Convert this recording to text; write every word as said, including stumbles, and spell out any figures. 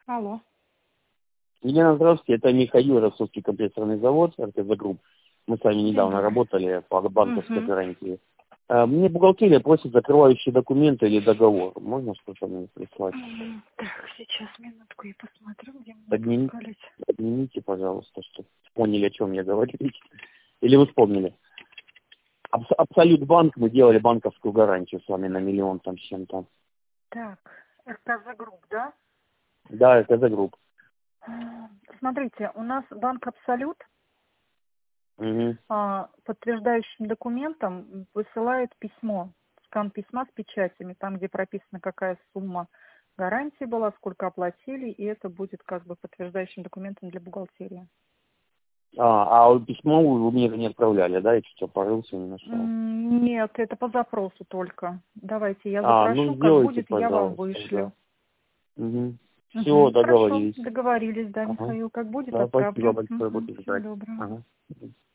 Алло. Елена, здравствуйте, это Михаил, Ростовский компрессорный завод, эр тэ зэ Групп. Мы с вами недавно Да. работали по банковской Угу. гарантии. А, Мне бухгалтерия просит закрывающие документы или договор. Можно что-то мне прислать? Так, сейчас, минутку, я посмотрю, где мне Подними- прислали. Поднимите, пожалуйста, чтобы поняли, о чем я говорю. Или вы вспомнили? Абс- Абсолют банк, мы делали банковскую гарантию с вами на миллион там с чем-то. Так, эр тэ зэ Групп, да? Да, эр тэ зэ Групп. Смотрите, у нас банк Абсолют Угу. а, подтверждающим документом высылает письмо, скан письма с печатями, там, где прописана, какая сумма гарантии была, сколько оплатили, и это будет как бы подтверждающим документом для бухгалтерии. А, а письмо вы мне не отправляли, да? Я что-то порылся, не нашел. М, Нет, это по запросу только. Давайте я А, ну запрошу, как сделайте, будет, я вам пожалуйста, вышлю. да. Угу. Все, Угу, хорошо, договорились. договорились, да, Ага. Михаил. Как будет, Да, спасибо отправлю. большое, Угу, будете всего ждать. доброго. Ага.